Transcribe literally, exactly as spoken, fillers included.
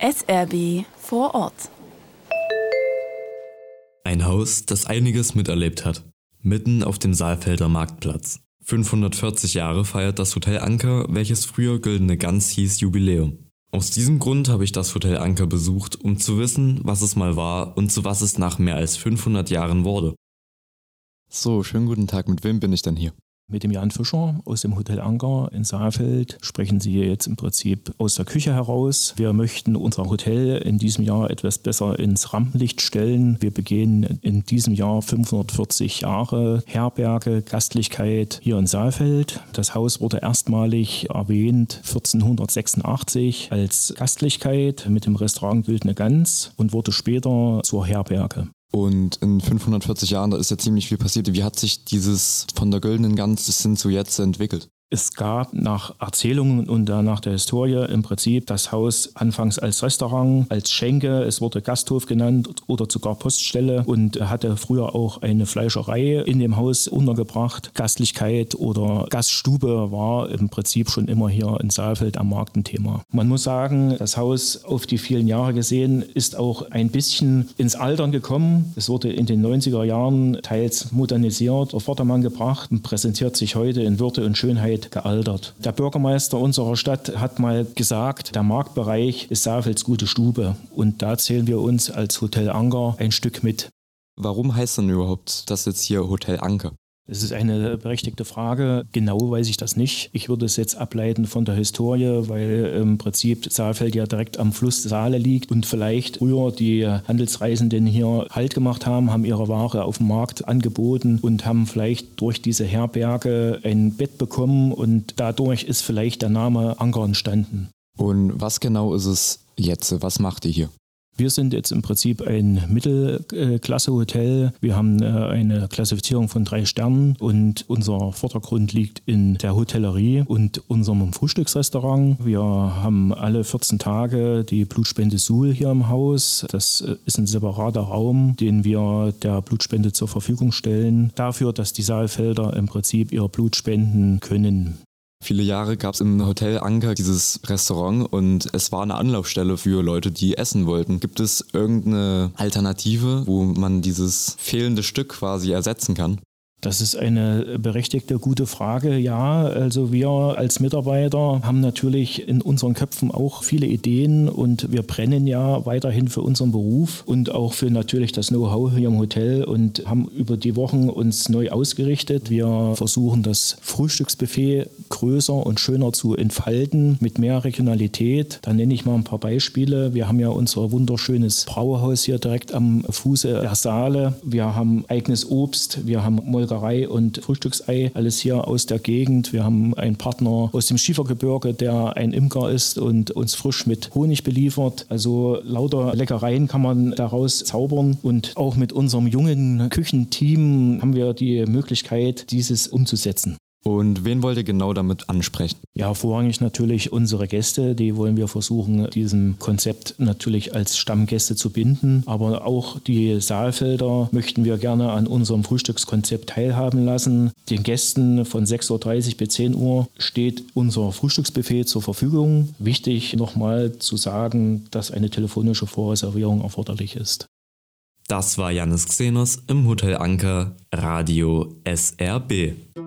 S R B vor Ort. Ein Haus, das einiges miterlebt hat. Mitten auf dem Saalfelder Marktplatz. fünfhundertvierzig Jahre feiert das Hotel Anker, welches früher Güldene Gans hieß, Jubiläum. Aus diesem Grund habe ich das Hotel Anker besucht, um zu wissen, was es mal war und zu was es nach mehr als fünfhundert Jahren wurde. So, schönen guten Tag. Mit wem bin ich denn hier? Mit dem Jan Fischer aus dem Hotel Anker in Saalfeld sprechen Sie jetzt im Prinzip aus der Küche heraus. Wir möchten unser Hotel in diesem Jahr etwas besser ins Rampenlicht stellen. Wir begehen in diesem Jahr fünfhundertvierzig Jahre Herberge, Gastlichkeit hier in Saalfeld. Das Haus wurde erstmalig erwähnt vierzehnhundertsechsundachtzig als Gastlichkeit mit dem Restaurant Güldene Gans und wurde später zur Herberge. Und in fünfhundertvierzig Jahren, da ist ja ziemlich viel passiert. Wie hat sich dieses von der Güldenen Gans bis hin zu jetzt entwickelt? Es gab nach Erzählungen und nach der Historie im Prinzip das Haus anfangs als Restaurant, als Schenke, es wurde Gasthof genannt oder sogar Poststelle und hatte früher auch eine Fleischerei in dem Haus untergebracht. Gastlichkeit oder Gaststube war im Prinzip schon immer hier in Saalfeld am Markt ein Thema. Man muss sagen, das Haus auf die vielen Jahre gesehen ist auch ein bisschen ins Altern gekommen. Es wurde in den neunziger Jahren teils modernisiert, auf Vordermann gebracht und präsentiert sich heute in Würde und Schönheit gealtert. Der Bürgermeister unserer Stadt hat mal gesagt, der Marktbereich ist Saalfelds gute Stube und da zählen wir uns als Hotel Anker ein Stück mit. Warum heißt denn überhaupt das jetzt hier Hotel Anker? Das ist eine berechtigte Frage. Genau weiß ich das nicht. Ich würde es jetzt ableiten von der Historie, weil im Prinzip Saalfeld ja direkt am Fluss Saale liegt und vielleicht früher die Handelsreisenden hier Halt gemacht haben, haben ihre Ware auf dem Markt angeboten und haben vielleicht durch diese Herberge ein Bett bekommen und dadurch ist vielleicht der Name Anker entstanden. Und was genau ist es jetzt? Was macht ihr hier? Wir sind jetzt im Prinzip ein Mittelklasse-Hotel. Wir haben eine Klassifizierung von drei Sternen und unser Vordergrund liegt in der Hotellerie und unserem Frühstücksrestaurant. Wir haben alle vierzehn Tage die Blutspende Suhl hier im Haus. Das ist ein separater Raum, den wir der Blutspende zur Verfügung stellen, dafür, dass die Saalfelder im Prinzip ihr Blut spenden können. Viele Jahre gab es im Hotel Anker dieses Restaurant und es war eine Anlaufstelle für Leute, die essen wollten. Gibt es irgendeine Alternative, wo man dieses fehlende Stück quasi ersetzen kann? Das ist eine berechtigte, gute Frage. Ja, also wir als Mitarbeiter haben natürlich in unseren Köpfen auch viele Ideen und wir brennen ja weiterhin für unseren Beruf und auch für natürlich das Know-how hier im Hotel und haben über die Wochen uns neu ausgerichtet. Wir versuchen das Frühstücksbuffet größer und schöner zu entfalten mit mehr Regionalität. Da nenne ich mal ein paar Beispiele. Wir haben ja unser wunderschönes Brauhaus hier direkt am Fuße der Saale. Wir haben eigenes Obst, wir haben Molkerei und Frühstücksei, alles hier aus der Gegend. Wir haben einen Partner aus dem Schiefergebirge, der ein Imker ist und uns frisch mit Honig beliefert. Also lauter Leckereien kann man daraus zaubern. Und auch mit unserem jungen Küchenteam haben wir die Möglichkeit, dieses umzusetzen. Und wen wollt ihr genau damit ansprechen? Ja, vorrangig natürlich unsere Gäste. Die wollen wir versuchen, diesem Konzept natürlich als Stammgäste zu binden. Aber auch die Saalfelder möchten wir gerne an unserem Frühstückskonzept teilhaben lassen. Den Gästen von sechs Uhr dreißig bis zehn Uhr steht unser Frühstücksbuffet zur Verfügung. Wichtig nochmal zu sagen, dass eine telefonische Vorreservierung erforderlich ist. Das war Jannis Xenos im Hotel Anker, Radio S R B.